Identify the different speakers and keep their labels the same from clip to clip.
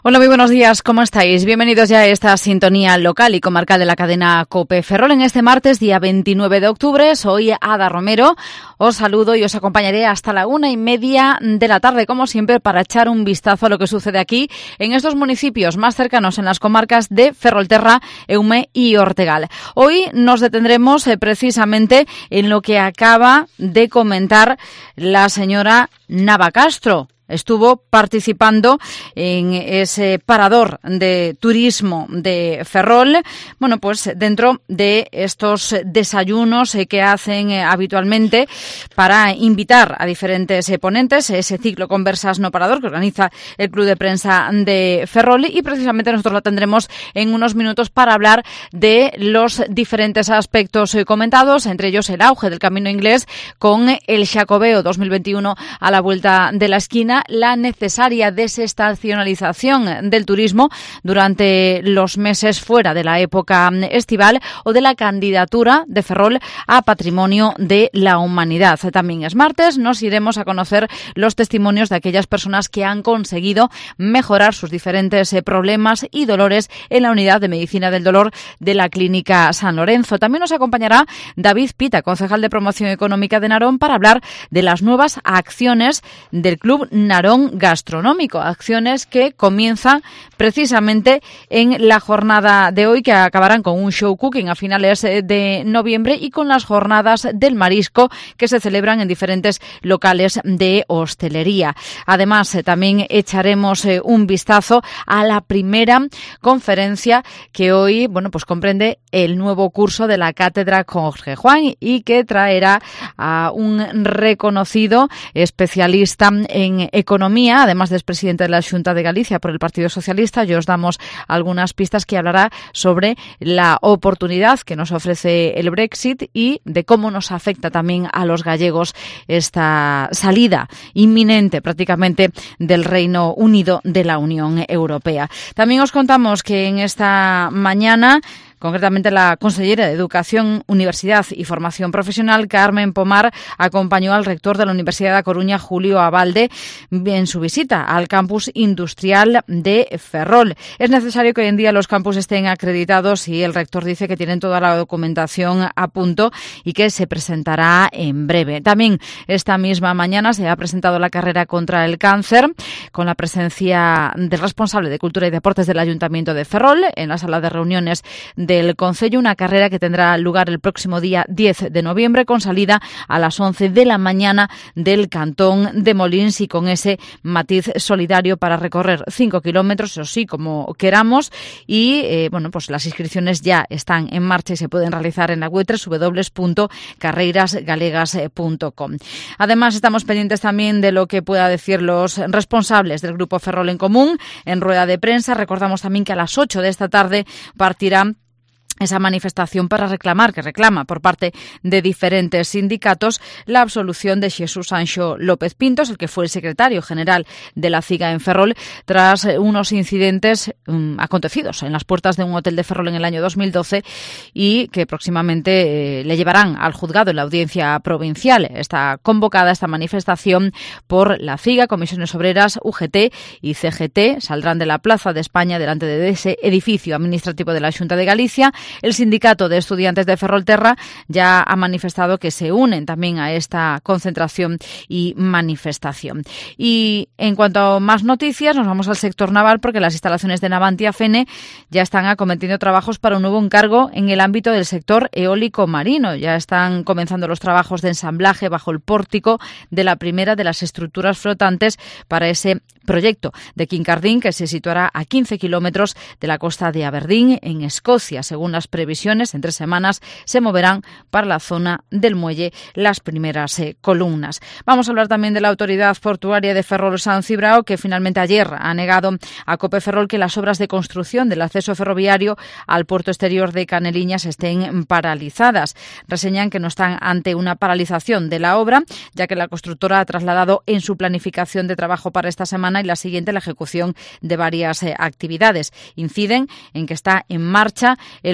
Speaker 1: Hola, muy buenos días, ¿cómo estáis? Bienvenidos ya a esta sintonía local y comarcal de la cadena COPE Ferrol en este martes, día 29 de octubre. Soy Ada Romero, os saludo y os acompañaré hasta la 1:30 de la tarde, como siempre, para echar un vistazo a lo que sucede aquí en estos municipios más cercanos en las comarcas de Ferrolterra, Eume y Ortegal. Hoy nos detendremos precisamente en lo que acaba de comentar la señora Navacastro. Estuvo participando en ese parador de turismo de Ferrol, bueno, pues dentro de estos desayunos que hacen habitualmente para invitar a diferentes ponentes, ese ciclo Conversas no parador que organiza el Club de Prensa de Ferrol, y precisamente nosotros la tendremos en unos minutos para hablar de los diferentes aspectos comentados, entre ellos el auge del Camino Inglés con el Xacobeo 2021 a la vuelta de la esquina, la necesaria desestacionalización del turismo durante los meses fuera de la época estival o de la candidatura de Ferrol a Patrimonio de la Humanidad. También es martes, nos iremos a conocer los testimonios de aquellas personas que han conseguido mejorar sus diferentes problemas y dolores en la unidad de medicina del dolor de la Clínica San Lorenzo. También nos acompañará David Pita, concejal de Promoción Económica de Narón, para hablar de las nuevas acciones del Club Narón Gastronómico, acciones que comienzan precisamente en la jornada de hoy, que acabarán con un show cooking a finales de noviembre y con las jornadas del marisco que se celebran en diferentes locales de hostelería. Además, también echaremos un vistazo a la primera conferencia que hoy, bueno, pues comprende el nuevo curso de la Cátedra Jorge Juan y que traerá a un reconocido especialista en economía, además de expresidente de la Xunta de Galicia por el Partido Socialista. Y os damos algunas pistas que hablará sobre la oportunidad que nos ofrece el Brexit y de cómo nos afecta también a los gallegos esta salida inminente prácticamente del Reino Unido de la Unión Europea. También os contamos que en esta mañana, concretamente, la consellera de Educación, Universidad y Formación Profesional, Carmen Pomar, acompañó al rector de la Universidad de Coruña, Julio Abalde, en su visita al campus industrial de Ferrol. Es necesario que hoy en día los campus estén acreditados y el rector dice que tienen toda la documentación a punto y que se presentará en breve. También esta misma mañana se ha presentado la carrera contra el cáncer con la presencia del responsable de Cultura y Deportes del Ayuntamiento de Ferrol en la sala de reuniones del Concello, una carrera que tendrá lugar el próximo día 10 de noviembre con salida a las 11 de la mañana del Cantón de Molins y con ese matiz solidario para recorrer 5 kilómetros, eso sí, como queramos, y bueno, pues las inscripciones ya están en marcha y se pueden realizar en la web www.carreirasgalegas.com. Además, estamos pendientes también de lo que pueda decir los responsables del Grupo Ferrol en Común en rueda de prensa. Recordamos también que a las 8 de esta tarde partirá esa manifestación para reclama por parte de diferentes sindicatos la absolución de Jesús Anxo López Pintos, el que fue el secretario general de la CIGA en Ferrol, tras unos incidentes acontecidos en las puertas de un hotel de Ferrol en el año 2012 y que próximamente le llevarán al juzgado en la audiencia provincial. Está convocada esta manifestación por la CIGA, Comisiones Obreras, UGT y CGT. Saldrán de la Plaza de España delante de ese edificio administrativo de la Xunta de Galicia. El sindicato de estudiantes de Ferrolterra ya ha manifestado que se unen también a esta concentración y manifestación. Y en cuanto a más noticias, nos vamos al sector naval porque las instalaciones de Navantia Fene ya están acometiendo trabajos para un nuevo encargo en el ámbito del sector eólico marino. Ya están comenzando los trabajos de ensamblaje bajo el pórtico de la primera de las estructuras flotantes para ese proyecto de Kincardine, que se situará a 15 kilómetros de la costa de Aberdeen, en Escocia. Según las previsiones, en 3 semanas se moverán para la zona del muelle las primeras columnas. Vamos a hablar también de la Autoridad Portuaria de Ferrol San Cibrao, que finalmente ayer ha negado a COPE Ferrol que las obras de construcción del acceso ferroviario al puerto exterior de Caneliñas estén paralizadas. Reseñan que no están ante una paralización de la obra, ya que la constructora ha trasladado en su planificación de trabajo para esta semana y la siguiente la ejecución de varias actividades. Inciden en que está en marcha el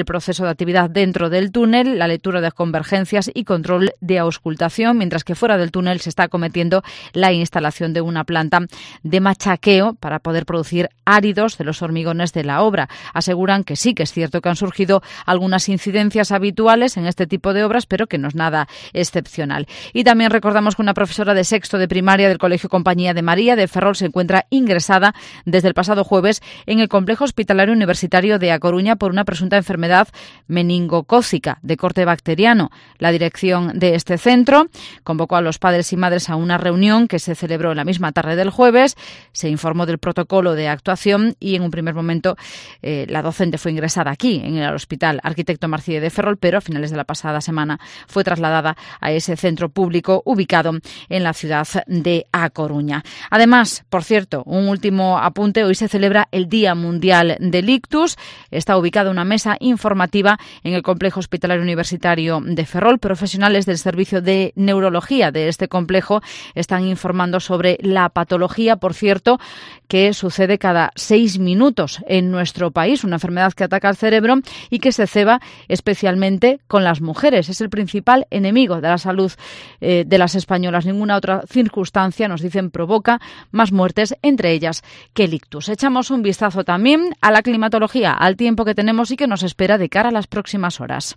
Speaker 1: proceso de actividad dentro del túnel, la lectura de convergencias y control de auscultación, mientras que fuera del túnel se está acometiendo la instalación de una planta de machaqueo para poder producir áridos de los hormigones de la obra. Aseguran que sí, que es cierto que han surgido algunas incidencias habituales en este tipo de obras, pero que no es nada excepcional. Y también recordamos que una profesora de sexto de primaria del Colegio Compañía de María de Ferrol se encuentra ingresada desde el pasado jueves en el Complejo Hospitalario Universitario de A Coruña por una presunta enfermedad meningocócica de corte bacteriano. La dirección de este centro convocó a los padres y madres a una reunión que se celebró en la misma tarde del jueves. Se informó del protocolo de actuación y en un primer momento la docente fue ingresada aquí, en el Hospital Arquitecto Marcille de Ferrol, pero a finales de la pasada semana fue trasladada a ese centro público ubicado en la ciudad de A Coruña. Además, por cierto, un último apunte, hoy se celebra el Día Mundial del Ictus. Está ubicada una mesa informativa en el Complejo Hospitalario Universitario de Ferrol. Profesionales del servicio de neurología de este complejo están informando sobre la patología, por cierto, que sucede cada 6 minutos en nuestro país, una enfermedad que ataca al cerebro y que se ceba especialmente con las mujeres. Es el principal enemigo de la salud de las españolas. Ninguna otra circunstancia, nos dicen, provoca más muertes, entre ellas que el ictus. Echamos un vistazo también a la climatología, al tiempo que tenemos y que nos espera de cara a las próximas horas.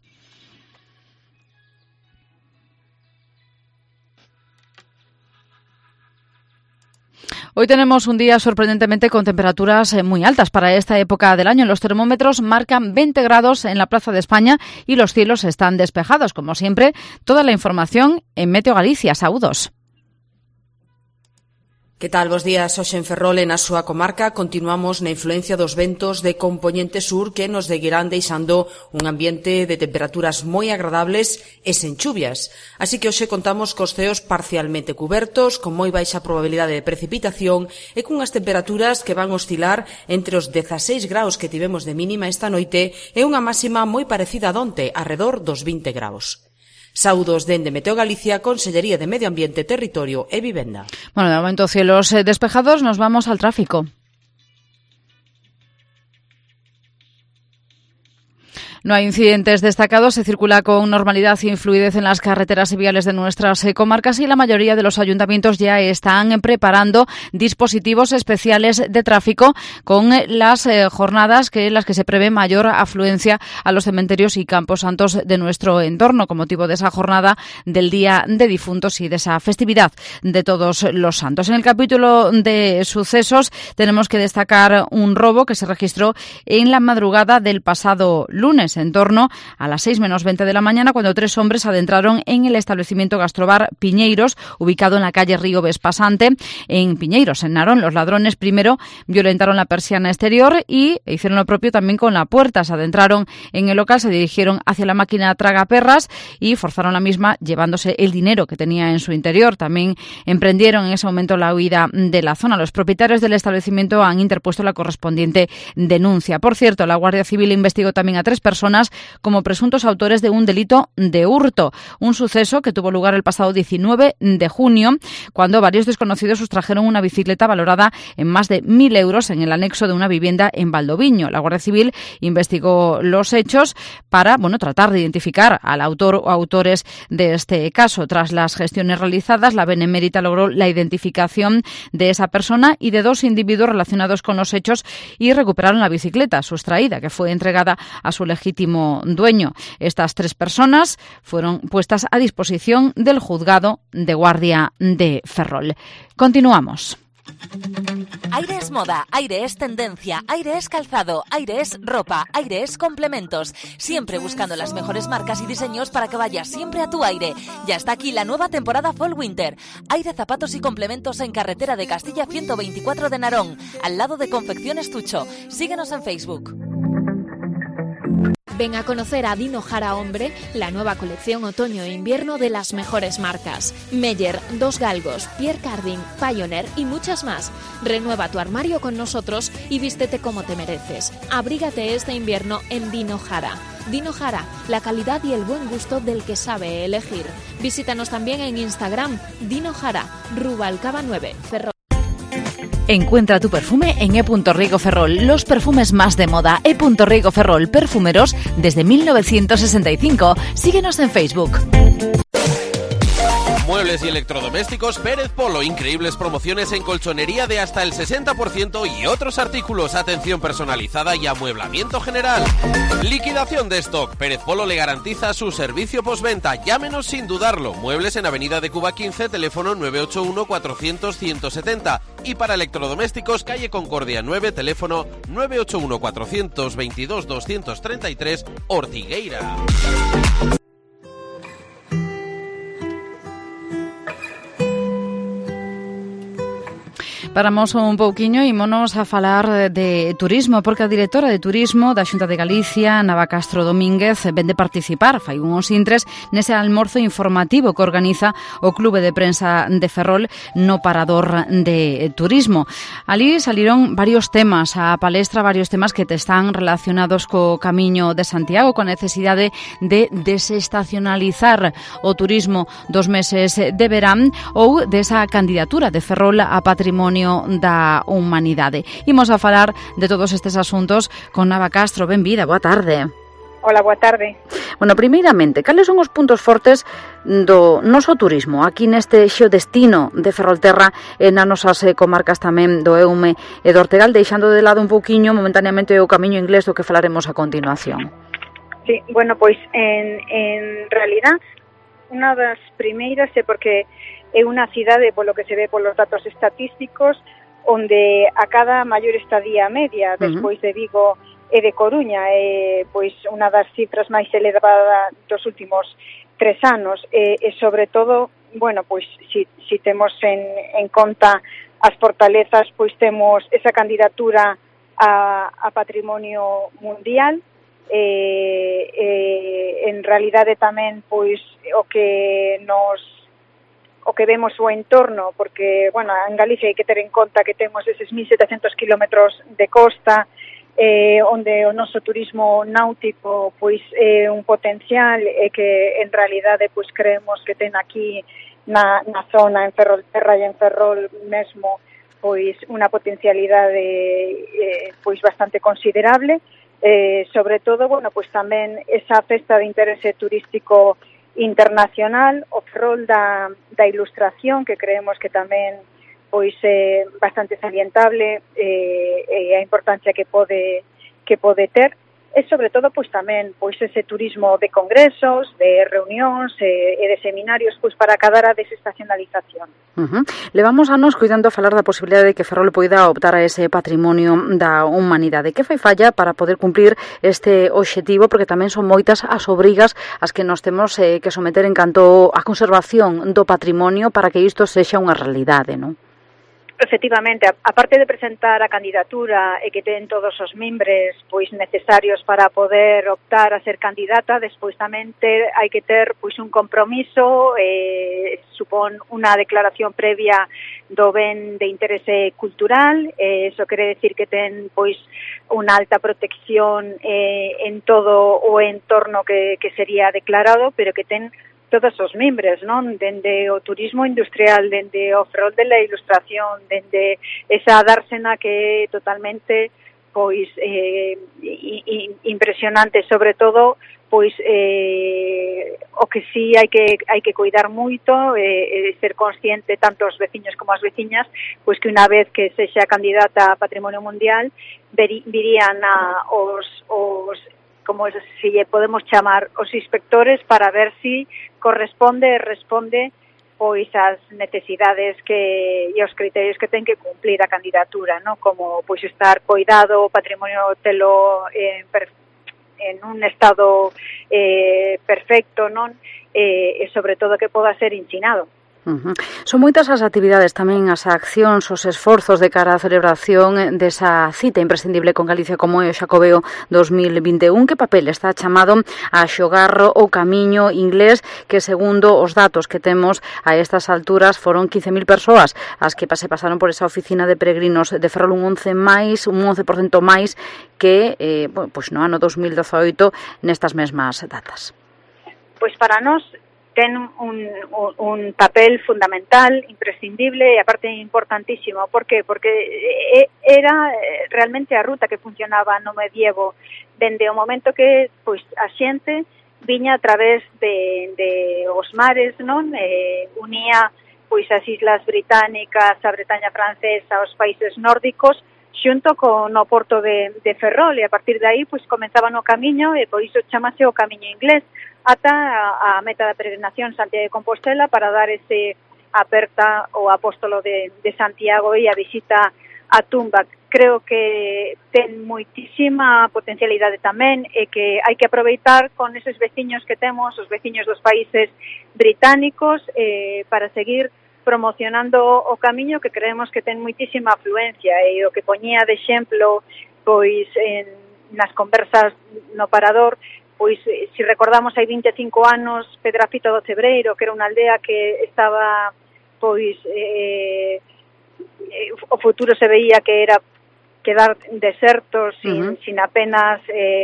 Speaker 1: Hoy tenemos un día sorprendentemente con temperaturas muy altas para esta época del año. Los termómetros marcan 20 grados en la Plaza de España y los cielos están despejados. Como siempre, toda la información en Meteo Galicia. Saúdos.
Speaker 2: Que tal? Bos días. Hoxe en Ferrol e na súa comarca continuamos na influencia dos ventos de compoñente sur que nos seguirán deixando un ambiente de temperaturas moi agradables e sen chuvias. Así que hoxe contamos cos ceos parcialmente cubertos, con moi baixa probabilidade de precipitación e cunhas temperaturas que van oscilar entre os 16 graus que tivemos de mínima esta noite e unha máxima moi parecida a onte, arredor dos 20 graus. Saúdos dende Meteo Galicia, Consellería de Medio Ambiente, Territorio e Vivenda.
Speaker 1: Bueno, de momento cielos despejados, nos vamos al tráfico. No hay incidentes destacados, se circula con normalidad y fluidez en las carreteras y viales de nuestras comarcas y la mayoría de los ayuntamientos ya están preparando dispositivos especiales de tráfico con las jornadas en las que se prevé mayor afluencia a los cementerios y campos santos de nuestro entorno con motivo de esa jornada del Día de Difuntos y de esa festividad de Todos los Santos. En el capítulo de sucesos tenemos que destacar un robo que se registró en la madrugada del pasado lunes, en torno a las 6:20 de la mañana, cuando 3 hombres adentraron en el establecimiento Gastrobar Piñeiros, ubicado en la calle Río Vespasante, en Piñeiros, en Narón. Los ladrones primero violentaron la persiana exterior y hicieron lo propio también con la puerta. Se adentraron en el local, se dirigieron hacia la máquina tragaperras y forzaron la misma, llevándose el dinero que tenía en su interior. También emprendieron en ese momento la huida de la zona. Los propietarios del establecimiento han interpuesto la correspondiente denuncia. Por cierto, la Guardia Civil investigó también a 3 personas como presuntos autores de un delito de hurto, un suceso que tuvo lugar el pasado 19 de junio, cuando varios desconocidos sustrajeron una bicicleta valorada en más de 1.000 euros en el anexo de una vivienda en Valdoviño. La Guardia Civil investigó los hechos para, tratar de identificar al autor o autores de este caso. Tras las gestiones realizadas, la Benemérita logró la identificación de esa persona y de 2 individuos relacionados con los hechos y recuperaron la bicicleta sustraída, que fue entregada a su legítimo dueño. Estas 3 personas fueron puestas a disposición del juzgado de guardia de Ferrol. Continuamos.
Speaker 3: Aire es moda, aire es tendencia, aire es calzado, aire es ropa, aire es complementos. Siempre buscando las mejores marcas y diseños para que vayas siempre a tu aire. Ya está aquí la nueva temporada Fall Winter. Aire, zapatos y complementos en carretera de Castilla 124 de Narón, al lado de Confecciones Tucho. Síguenos en Facebook.
Speaker 4: Ven a conocer a Dino Jara Hombre, la nueva colección otoño e invierno de las mejores marcas. Meyer, Dos Galgos, Pierre Cardin, Pioneer y muchas más. Renueva tu armario con nosotros y vístete como te mereces. Abrígate este invierno en Dino Jara. Dino Jara, la calidad y el buen gusto del que sabe elegir. Visítanos también en Instagram, Dino Jara, Rubalcaba 9, Ferrol.
Speaker 1: Encuentra tu perfume en E.Riego Ferrol, los perfumes más de moda. E.Riego Ferrol, perfumeros desde 1965. Síguenos en Facebook.
Speaker 5: Muebles y electrodomésticos Pérez Polo. Increíbles promociones en colchonería de hasta el 60% y otros artículos. Atención personalizada y amueblamiento general. Liquidación de stock. Pérez Polo le garantiza su servicio postventa. Llámenos sin dudarlo. Muebles en Avenida de Cuba 15, teléfono 981 400 170. Y para electrodomésticos, calle Concordia 9, teléfono 981 422 233, Ortigueira.
Speaker 1: Paramos un pouquiño e ímonos a falar de turismo, porque a directora de turismo da Xunta de Galicia, Nava Castro Domínguez, vende participar, fai uns intres, nese almorzo informativo que organiza o Clube de Prensa de Ferrol no Parador de Turismo. Ali saliron varios temas a palestra, varios temas que te están relacionados co Camiño de Santiago, coa necesidade de desestacionalizar o turismo dos meses de verán ou desa candidatura de Ferrol a Patrimonio da Humanidade. Imos a falar de todos estes asuntos con Nava Castro. Benvida, boa tarde.
Speaker 6: Hola, boa tarde.
Speaker 1: Bueno, primeiramente, cales son os puntos fortes do noso turismo aquí neste xeodestino de Ferrolterra e nas nosas comarcas tamén do Eume e do Ortegal, deixando de lado un pouquiño momentaneamente o camiño inglés do que falaremos a continuación?
Speaker 6: Sí, bueno, pois en realidad unha das primeiras é porque é unha cidade, polo que se ve polos datos estatísticos, onde a cada maior estadía media despois de Vigo e de Coruña é pois unha das cifras máis elevadas dos últimos 3 anos e sobre todo, bueno, pois si temos en conta as fortalezas, pois temos esa candidatura a Patrimonio Mundial. En realidade tamén pois o que vemos o entorno, porque, bueno, en Galicia hai que ter en conta que temos eses 1.700 kilómetros de costa, onde o noso turismo náutico pois é un potencial e que en realidade pois creemos que ten aquí na zona en Ferrolterra e en Ferrol mesmo pois unha potencialidade pois bastante considerable, sobre todo, bueno, pois tamén esa festa de interese turístico internacional, o Ferrol da Ilustración, que creemos que tamén pois é bastante salientable e a importancia que pode ter, e sobre todo pois tamén pois ese turismo de congresos, de reunións e de seminarios pois para acadar a desestacionalización.
Speaker 1: Levamos anos cuidando a falar da posibilidade de que Ferrol poida optar a ese patrimonio da humanidade. Que fai falla para poder cumplir este obxectivo, porque tamén son moitas as obrigas as que nos temos que someter en canto a conservación do patrimonio para que isto sexa unha realidade, non?
Speaker 6: Efectivamente, aparte de presentar a candidatura e que ten todos os membros pois necesarios para poder optar a ser candidata, despois tamén hai que ter pois un compromiso, supón unha declaración previa do ben de interese cultural, eso quere decir que ten pois unha alta protección en todo o entorno que sería declarado, pero que ten todos os membros, non? Dende o turismo industrial, dende o Ferrol de la Ilustración, dende esa dársena que é totalmente pois impresionante, sobre todo pois o que sí hai que cuidar moito e ser consciente tanto os veciños como as veciñas, pois que unha vez que sexa candidata a Patrimonio Mundial virían os como se lle podemos chamar, os inspectores para ver si responde pois as necesidades e os criterios que ten que cumplir a candidatura, ¿no? Como pois estar coidado, o patrimonio telo en un estado perfecto, non? E sobre todo que poda ser ensinado.
Speaker 1: Son moitas as actividades, tamén as accións, os esforzos de cara á celebración desa cita imprescindible con Galicia como é o Xacobeo 2021. Que papel está chamado a xogar o camiño inglés, que segundo os datos que temos a estas alturas foron 15.000 persoas as que pasaron por esa oficina de peregrinos de Ferrol, un 11% máis que pois no ano 2018 nestas mesmas datas?
Speaker 6: Pois para nós ten un papel fundamental, imprescindible e aparte importantísimo. Por que? Porque era realmente a ruta que funcionaba no medievo, dende o momento que pois a xente viña a través de os mares, non? Unía pois as Islas Británicas, a Bretaña Francesa, os países nórdicos, xunto con o porto de Ferrol, e a partir de aí pois comenzaban o camiño, e por iso chamase o camiño inglés, ata a meta da peregrinación Santiago de Compostela, para dar ese aperta ao apóstolo de Santiago e a visita á tumba. Creo que ten moitísima potencialidade tamén, e que hai que aproveitar con eses veciños que temos, os veciños dos países británicos, para seguir promocionando o camiño, que creemos que ten moitísima afluencia, e o que poñía de exemplo pois nas conversas no Parador, pois se recordamos hai 25 anos Pedrafito do Cebreiro, que era unha aldea que estaba pois o futuro se veía que era quedar desertos sin apenas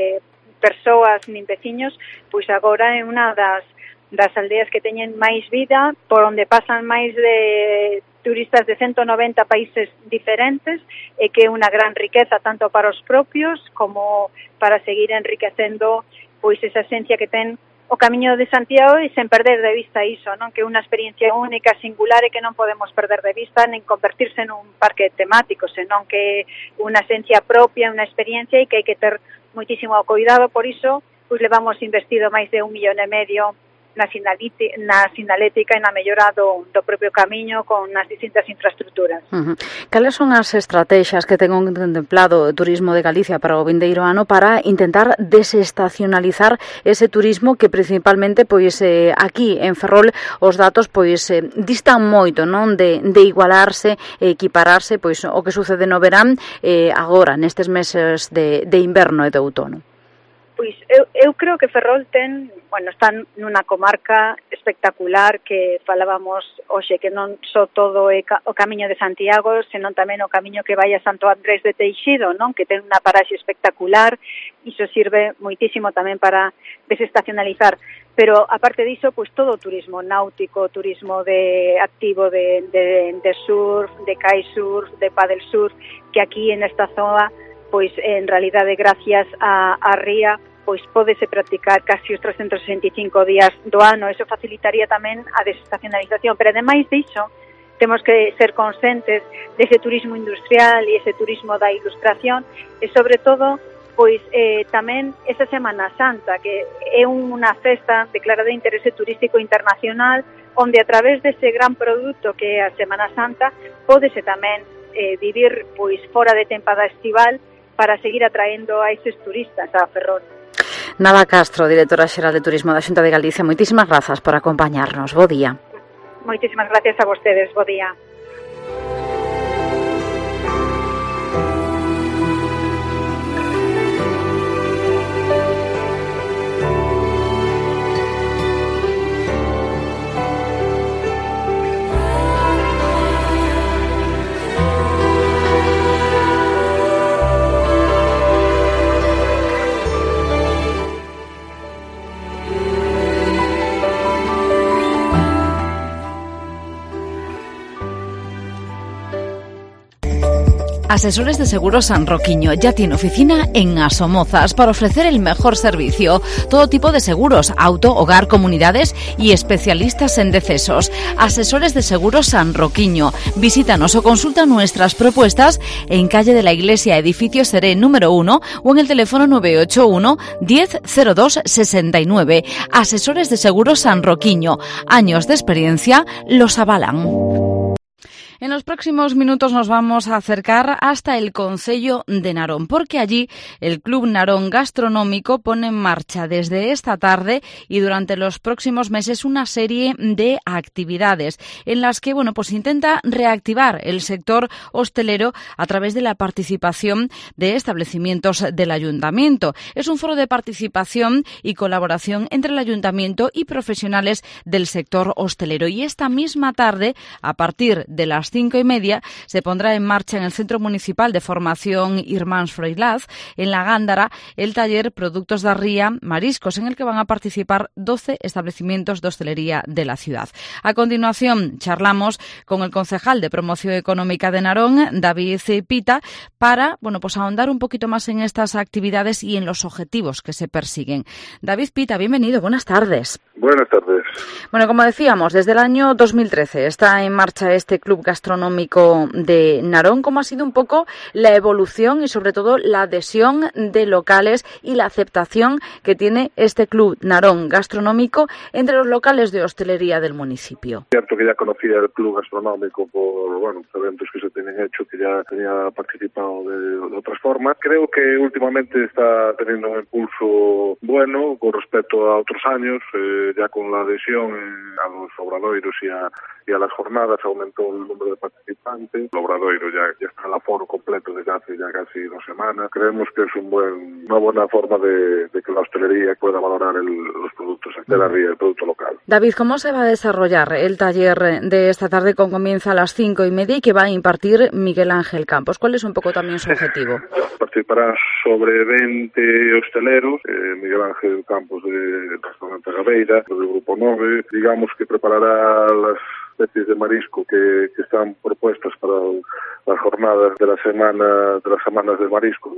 Speaker 6: persoas nin veciños, pois agora é unha das aldeas que teñen máis vida, por onde pasan máis de turistas de 190 países diferentes, e que é unha gran riqueza tanto para os propios como para seguir enriquecendo pois esa esencia que ten o Camiño de Santiago, e sen perder de vista iso, non? Que é unha experiencia única, singular, e que non podemos perder de vista nen convertirse nun parque temático, senón que é unha esencia propia, unha experiencia, e que hai que ter moitísimo cuidado. Por iso pois levamos investido máis de 1,5 millón na sinalética e na mellora do propio camiño con as distintas infraestructuras.
Speaker 1: Cales son as estrategias que ten contemplado o Turismo de Galicia para o vindeiro ano para intentar desestacionalizar ese turismo que principalmente pois aquí en Ferrol os datos pois distan moito, non, de igualarse e equipararse pois o que sucede no verán agora nestes meses de inverno e de outono?
Speaker 6: Pois eu creo que Ferrol está nunha comarca espectacular, que falábamos hoxe, que non só todo o Camiño de Santiago, senón tamén o camiño que vai a Santo Andrés de Teixido, non? Que ten unha paraxe espectacular, iso sirve moitísimo tamén para desestacionalizar. Pero, aparte diso, pois todo o turismo náutico, turismo de activo de surf, de kitesurf, de paddle surf, que aquí en esta zona pois en realidade gracias á ría pois pódese practicar casi os 365 días do ano. Eso facilitaría tamén a desestacionalización, pero ademais diso temos que ser conscientes dese turismo industrial e ese turismo da ilustración, e sobre todo pois tamén esa Semana Santa, que é unha festa declarada de interese turístico internacional, onde a través dese gran produto que é a Semana Santa pódese tamén vivir pois fora de tempada estival, para seguir atraendo a eses turistas a Ferrol.
Speaker 1: Nada Castro, directora xeral de Turismo da Xunta de Galicia, moitísimas grazas por acompañarnos. Bo día.
Speaker 6: Moitísimas gracias a vostedes. Bo día.
Speaker 1: Asesores de Seguros San Roquiño ya tiene oficina en Asomozas para ofrecer el mejor servicio. Todo tipo de seguros, auto, hogar, comunidades y especialistas en decesos. Asesores de Seguros San Roquiño. Visítanos o consulta nuestras propuestas en calle de la Iglesia, edificio Seré número 1 o en el teléfono 981 10 02 69. Asesores de Seguros San Roquiño. Años de experiencia los avalan. En los próximos minutos nos vamos a acercar hasta el concello de Narón, porque allí el Club Narón Gastronómico pone en marcha desde esta tarde y durante los próximos meses una serie de actividades en las que, pues intenta reactivar el sector hostelero a través de la participación de establecimientos del ayuntamiento. Es un foro de participación y colaboración entre el ayuntamiento y profesionales del sector hostelero. Y esta misma tarde, a partir de las las 5:30 se pondrá en marcha en el Centro Municipal de Formación Irmáns Froilaz, en La Gándara, el taller Productos da Ría Mariscos, en el que van a participar 12 establecimientos de hostelería de la ciudad. A continuación, charlamos con el concejal de Promoción Económica de Narón, David Pita, para ahondar un poquito más en estas actividades y en los objetivos que se persiguen. David Pita, bienvenido, buenas tardes.
Speaker 7: Buenas tardes.
Speaker 1: Bueno, como decíamos, desde el año 2013 está en marcha este club gastronómico de Narón. ¿Cómo ha sido un poco la evolución y sobre todo la adhesión de locales y la aceptación que tiene este club Narón gastronómico entre los locales de hostelería del municipio?
Speaker 7: Cierto que ya conocía el club gastronómico por eventos que se tienen hecho, que ya tenía participado de otras formas. Creo que últimamente está teniendo un impulso bueno con respecto a otros años, ya con la adhesión a los obradoiros y a las jornadas aumentó el número de participantes. El obradoiro ya está en el aforo completo desde hace ya casi 2 semanas. Creemos que es una buena forma de que la hostelería pueda valorar los productos de la ría, el producto local.
Speaker 1: David, ¿cómo se va a desarrollar el taller de esta tarde que comienza a las 5:30 y que va a impartir Miguel Ángel Campos? ¿Cuál es un poco también su objetivo?
Speaker 7: Participarán sobre 20 hosteleros, Miguel Ángel Campos del restaurante Gabeira, del Grupo 9, digamos que preparará las especies de marisco que están propuestas para las jornadas de las semanas de marisco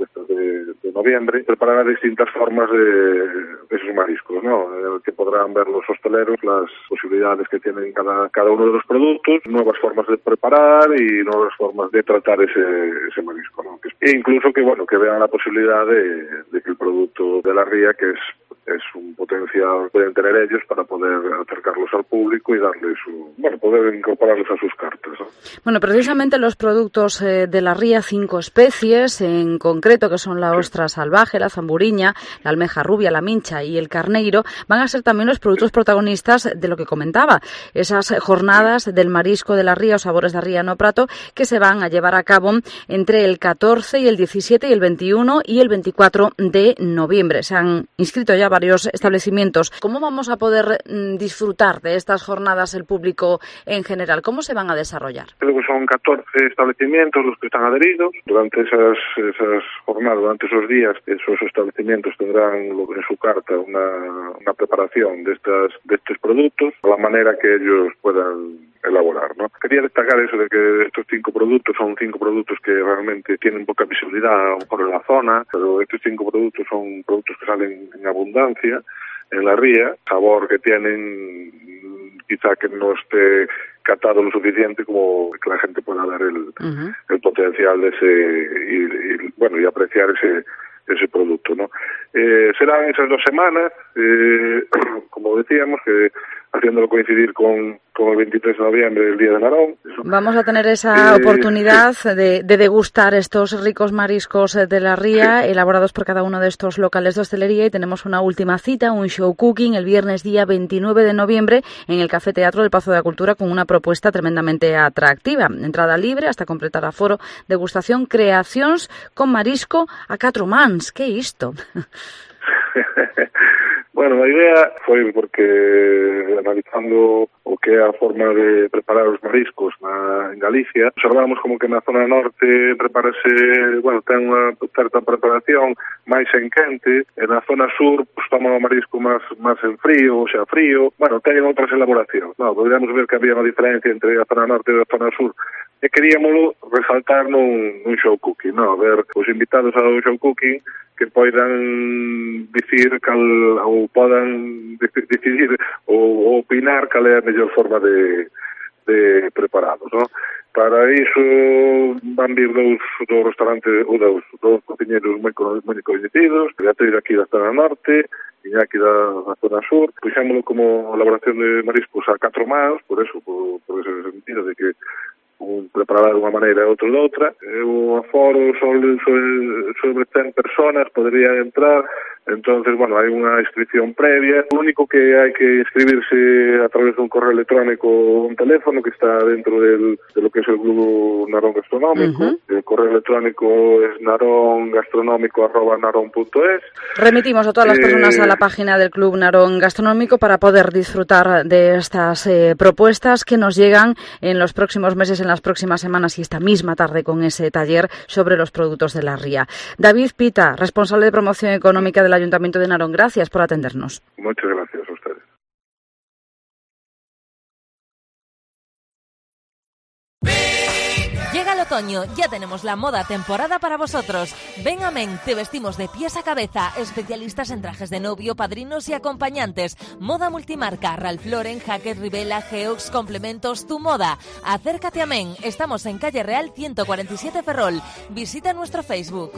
Speaker 7: de noviembre. Preparará distintas formas de esos mariscos, ¿no? Que podrán ver los hosteleros las posibilidades que tienen cada uno de los productos, nuevas formas de preparar y nuevas formas de tratar ese marisco, ¿no? E incluso que vean la posibilidad de que el producto de la ría, que es un potencial, pueden tener ellos para poder acercarlos al público y darles poder incorporarlos a sus cartas, ¿no?
Speaker 1: Bueno, precisamente los productos de la ría, 5 especies en concreto, que son la ostra salvaje, la zamburiña, la almeja rubia, la mincha y el carneiro, van a ser también los productos protagonistas de lo que comentaba, esas jornadas del marisco de la ría o sabores de ría no prato, que se van a llevar a cabo entre el 14 y el 17 y el 21 y el 24 de noviembre. Se han inscrito ya varios establecimientos. ¿Cómo vamos a poder disfrutar de estas jornadas el público en general? ¿Cómo se van a desarrollar?
Speaker 7: Creo que son 14 establecimientos los que están adheridos. Durante esas jornadas, durante esos días, esos establecimientos tendrán en su carta una preparación de estos productos, de la manera que ellos puedan elaborar, ¿no? Quería destacar eso de que estos 5 productos son 5 productos que realmente tienen poca visibilidad a lo mejor en la zona, pero estos 5 productos son productos que salen en abundancia en la ría, sabor que tienen quizá que no esté catado lo suficiente como que la gente pueda dar el potencial de ese y apreciar ese producto, ¿no? Serán esas 2 semanas, como decíamos, haciéndolo coincidir con el 23 de noviembre, el Día de Narón.
Speaker 1: Vamos a tener esa oportunidad de degustar estos ricos mariscos de la ría, elaborados por cada uno de estos locales de hostelería, y tenemos una última cita, un show cooking, el viernes día 29 de noviembre en el Café Teatro del Pazo de la Cultura, con una propuesta tremendamente atractiva. Entrada libre hasta completar aforo, degustación, creacións con marisco a 4 mans. Que isto?
Speaker 7: Bueno, a idea foi porque analizando o que é a forma de preparar os mariscos en Galicia, observamos como que na zona norte prepárase, ten unha certa preparación máis en quente, e na zona sur toman o marisco máis en frío, o xa frío, teñen outras elaboracións. Podríamos ver que había unha diferencia entre a zona norte e a zona sur, e queríamolo resaltar nun show cooking, ver os invitados ao show cooking que poidan dicir ou podan decidir ou opinar cal é a mellor forma de preparados, ¿no? Para iso van vir dous restaurantes ou dous cociñeros moi coñecidos, Beatriz aquí da zona norte, Iñaki da zona sur. Puxémolo como elaboración de mariscos a 4 mans, por ese sentido de que un preparar de unha maneira e outro de outra. O aforo sobre 100 personas poderían entrar, Entonces, bueno, hai unha inscripción previa. O único que hai que inscribirse a través dun correo electrónico ou un teléfono que está dentro de lo que es el Club Narón Gastronómico. El correo electrónico es narongastronómico@naron.es.
Speaker 1: Remitimos a todas las personas a la página del Club Narón Gastronómico para poder disfrutar de estas propuestas que nos llegan en los próximos meses, en las próximas semanas y esta misma tarde con ese taller sobre los productos de la ría. David Pita, responsable de promoción económica del Ayuntamiento de Narón, gracias por atendernos.
Speaker 7: Muchas gracias a ustedes.
Speaker 3: Llega el otoño, ya tenemos la moda temporada para vosotros. Ven a Men, te vestimos de pies a cabeza, especialistas en trajes de novio, padrinos y acompañantes. Moda multimarca, Ralph Lauren, Hackett, Rivella, Geox, complementos, tu moda. Acércate a Men, estamos en Calle Real 147 Ferrol. Visita nuestro Facebook.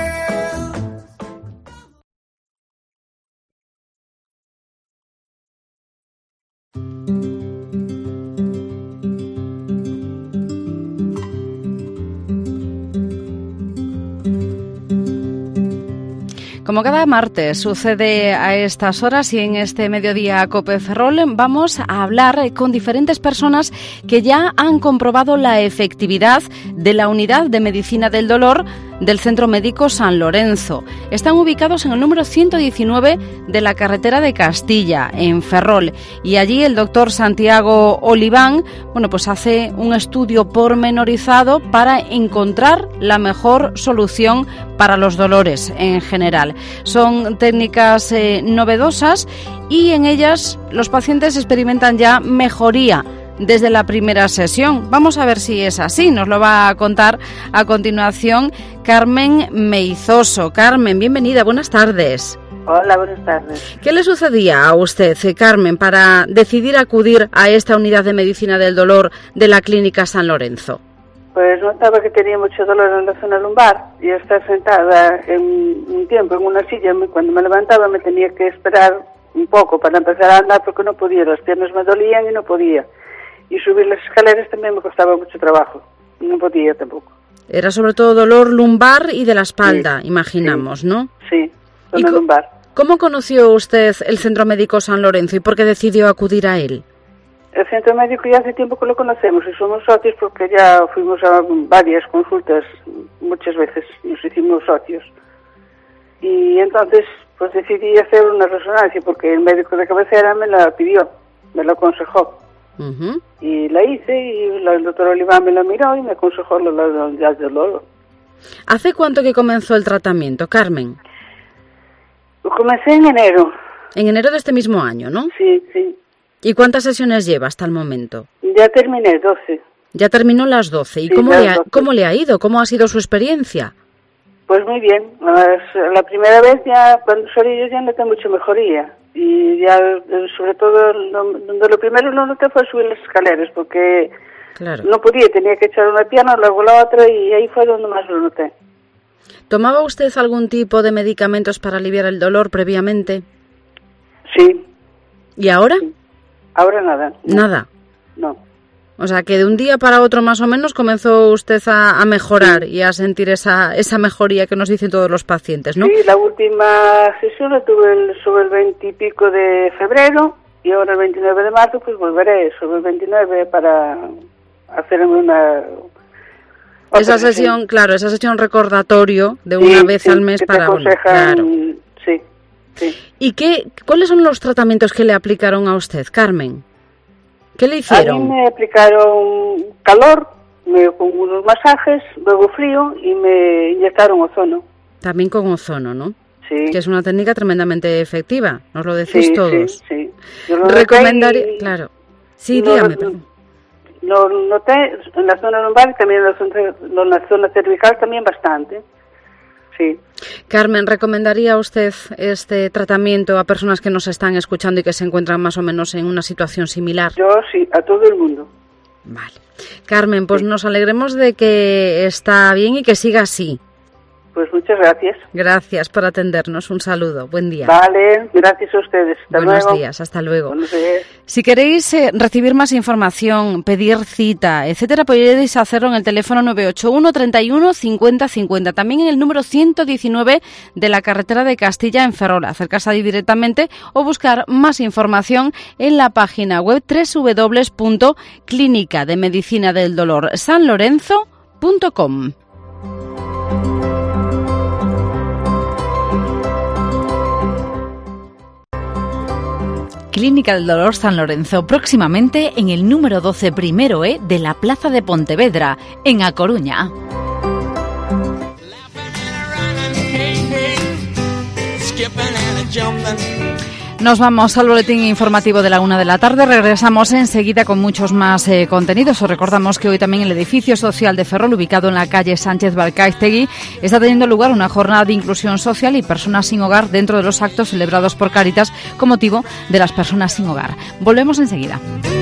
Speaker 1: Como cada martes sucede a estas horas y en este mediodía COPE Ferrol, vamos a hablar con diferentes personas que ya han comprobado la efectividad de la unidad de medicina del dolor del Centro Médico San Lorenzo. Están ubicados en el número 119 de la carretera de Castilla, en Ferrol. Y allí el doctor Santiago Oliván, pues hace un estudio pormenorizado para encontrar la mejor solución para los dolores en general. Son técnicas novedosas y en ellas los pacientes experimentan ya mejoría desde la primera sesión. Vamos a ver si es así. Nos lo va a contar a continuación Carmen Meizoso. Carmen, bienvenida, buenas tardes.
Speaker 8: Hola, buenas tardes.
Speaker 1: ¿Qué le sucedía a usted, Carmen, para decidir acudir a esta unidad de medicina del dolor de la Clínica San Lorenzo?
Speaker 8: Pues notaba que tenía mucho dolor en la zona lumbar y estar sentada un tiempo en una silla, cuando me levantaba me tenía que esperar un poco para empezar a andar porque no podía, las piernas me dolían y no podía. Y subir las escaleras también me costaba mucho trabajo, no podía tampoco.
Speaker 1: Era sobre todo dolor lumbar y de la espalda, sí, imaginamos, sí, ¿no?
Speaker 8: Sí, zona lumbar.
Speaker 1: ¿Cómo conoció usted el Centro Médico San Lorenzo y por qué decidió acudir a él?
Speaker 8: El Centro Médico ya hace tiempo que lo conocemos y somos socios porque ya fuimos a varias consultas, muchas veces nos hicimos socios. Y entonces pues decidí hacer una resonancia porque el médico de cabecera me la pidió, me lo aconsejó.
Speaker 1: Uh-huh.
Speaker 8: Y la hice y el doctor Oliván me la miró y me aconsejó la unidad del dolor.
Speaker 1: ¿Hace cuánto que comenzó el tratamiento, Carmen?
Speaker 8: Comencé en enero.
Speaker 1: En enero de este mismo año, ¿no?
Speaker 8: Sí, sí.
Speaker 1: ¿Y cuántas sesiones lleva hasta el momento?
Speaker 8: Ya terminé, 12.
Speaker 1: Ya terminó las 12. ¿Y sí, cómo le ha ido? ¿Cómo ha sido su experiencia?
Speaker 8: Pues muy bien. La primera vez ya, cuando salí yo ya noté mucha mejoría. Y ya, sobre todo, lo primero lo noté fue subir las escaleras, porque claro, no podía, tenía que echar una pierna, luego la otra, y ahí fue donde más lo noté.
Speaker 1: ¿Tomaba usted algún tipo de medicamentos para aliviar el dolor previamente?
Speaker 8: Sí.
Speaker 1: ¿Y ahora?
Speaker 8: Sí. Ahora nada.
Speaker 1: ¿Nada?
Speaker 8: No.
Speaker 1: O sea, que de un día para otro más o menos comenzó usted a mejorar, sí, y a sentir esa mejoría que nos dicen todos los pacientes, ¿no?
Speaker 8: Sí, la última sesión la tuve sobre el 20 y pico de febrero y ahora el 29 de marzo pues volveré sobre el 29 para hacerme una...
Speaker 1: Esa sesión, claro, esa sesión recordatorio de una vez al mes para uno. Claro.
Speaker 8: Sí, sí.
Speaker 1: ¿Y cuáles son los tratamientos que le aplicaron a usted, Carmen? ¿Qué le hicieron?
Speaker 8: A mí me aplicaron calor, con unos masajes, luego frío y me inyectaron ozono.
Speaker 1: También con ozono, ¿no?
Speaker 8: Sí.
Speaker 1: Que es una técnica tremendamente efectiva, nos lo decís todos.
Speaker 8: Sí, sí. Yo lo
Speaker 1: recomendaría, claro. Sí, dígame, perdón.
Speaker 8: Lo noté en la zona lumbar y también en la zona cervical también bastante. Sí.
Speaker 1: Carmen, ¿recomendaría usted este tratamiento a personas que nos están escuchando y que se encuentran más o menos en una situación similar?
Speaker 8: Yo sí, a todo el mundo.
Speaker 1: Vale. Carmen, pues sí, nos alegremos de que está bien y que siga así.
Speaker 8: Pues muchas gracias.
Speaker 1: Gracias por atendernos. Un saludo. Buen día.
Speaker 8: Vale, gracias a ustedes. Hasta
Speaker 1: Buenos
Speaker 8: luego.
Speaker 1: días. Hasta luego.
Speaker 8: Buenos días.
Speaker 1: Si queréis recibir más información, pedir cita, etcétera, podéis hacerlo en el teléfono 981 31 50 50. También en el número 119 de la carretera de Castilla en Ferrol. Acercarse ahí directamente o buscar más información en la página web www.clinicademedicinadeldolorsanlorenzo.com. Clínica del Dolor San Lorenzo, próximamente en el número 12 primero E de la Plaza de Pontevedra, en A Coruña. Nos vamos al boletín informativo de la 1 de la tarde. Regresamos enseguida con muchos más contenidos. Os recordamos que hoy también el edificio social de Ferrol, ubicado en la calle Sánchez Balcaiztegui, está teniendo lugar una jornada de inclusión social y personas sin hogar dentro de los actos celebrados por Cáritas con motivo de las personas sin hogar. Volvemos enseguida.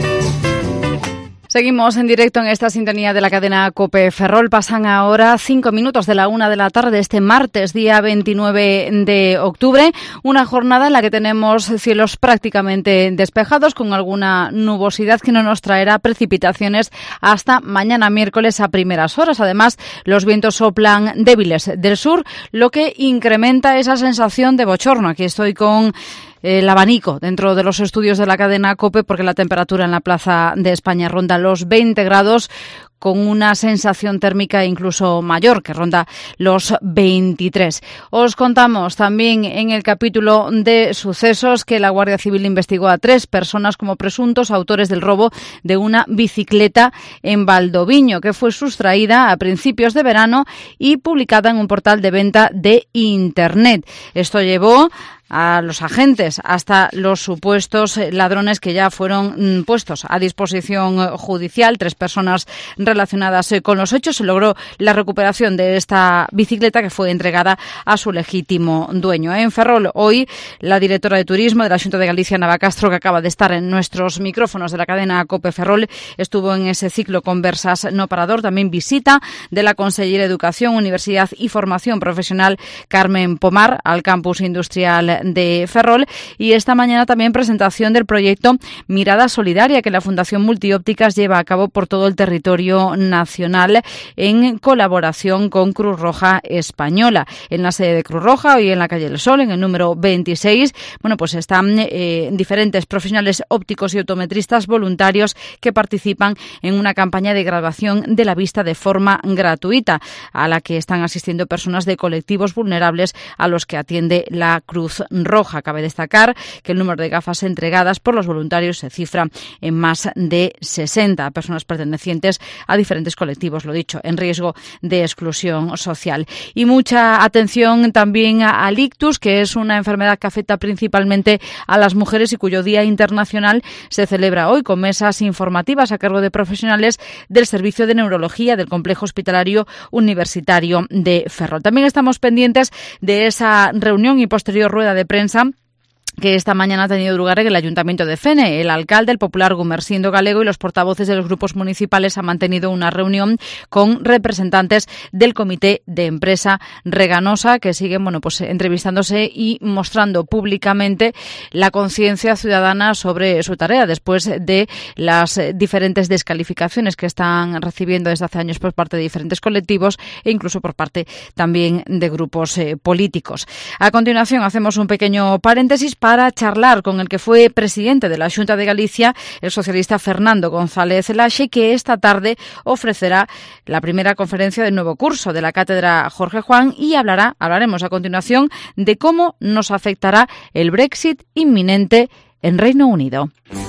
Speaker 1: Seguimos en directo en esta sintonía de la cadena COPE Ferrol. Pasan ahora 5 minutos de la 1 de la tarde, este martes, día 29 de octubre. Una jornada en la que tenemos cielos prácticamente despejados, con alguna nubosidad que no nos traerá precipitaciones hasta mañana miércoles a primeras horas. Además, los vientos soplan débiles del sur, lo que incrementa esa sensación de bochorno. Aquí estoy con el abanico dentro de los estudios de la cadena COPE, porque la temperatura en la Plaza de España ronda los 20 grados, con una sensación térmica incluso mayor, que ronda los 23. Os contamos también en el capítulo de sucesos que la Guardia Civil investigó a 3 personas como presuntos autores del robo de una bicicleta en Valdoviño, que fue sustraída a principios de verano y publicada en un portal de venta de Internet. Esto llevó a los agentes hasta los supuestos ladrones, que ya fueron puestos a disposición judicial. 3 personas relacionadas con los hechos. Se logró la recuperación de esta bicicleta, que fue entregada a su legítimo dueño. En Ferrol, hoy, la directora de Turismo de la Xunta de Galicia, Nava Castro, que acaba de estar en nuestros micrófonos de la cadena COPE Ferrol, estuvo en ese ciclo Conversas no parador. También visita de la consellera de Educación, Universidad y Formación Profesional, Carmen Pomar, al campus industrial de Ferrol, y esta mañana también presentación del proyecto Mirada Solidaria, que la Fundación Multiópticas lleva a cabo por todo el territorio nacional en colaboración con Cruz Roja Española. En la sede de Cruz Roja, hoy en la calle del Sol, en el número 26, pues están diferentes profesionales ópticos y optometristas voluntarios que participan en una campaña de graduación de la vista de forma gratuita, a la que están asistiendo personas de colectivos vulnerables a los que atiende la Cruz Roja. Cabe destacar que el número de gafas entregadas por los voluntarios se cifra en más de 60 personas pertenecientes a diferentes colectivos, lo dicho, en riesgo de exclusión social. Y mucha atención también al ictus, que es una enfermedad que afecta principalmente a las mujeres y cuyo Día Internacional se celebra hoy, con mesas informativas a cargo de profesionales del Servicio de Neurología del Complejo Hospitalario Universitario de Ferrol. También estamos pendientes de esa reunión y posterior rueda de prensa que esta mañana ha tenido lugar en el Ayuntamiento de Fene. El alcalde, el popular Gumersindo Galego, y los portavoces de los grupos municipales han mantenido una reunión con representantes del Comité de Empresa Reganosa, que siguen entrevistándose y mostrando públicamente la conciencia ciudadana sobre su tarea, después de las diferentes descalificaciones que están recibiendo desde hace años por parte de diferentes colectivos e incluso por parte también de grupos políticos. A continuación hacemos un pequeño paréntesis para charlar con el que fue presidente de la Xunta de Galicia, el socialista Fernando González Laxe, que esta tarde ofrecerá la primera conferencia del nuevo curso de la Cátedra Jorge Juan, y hablaremos a continuación de cómo nos afectará el Brexit inminente en Reino Unido.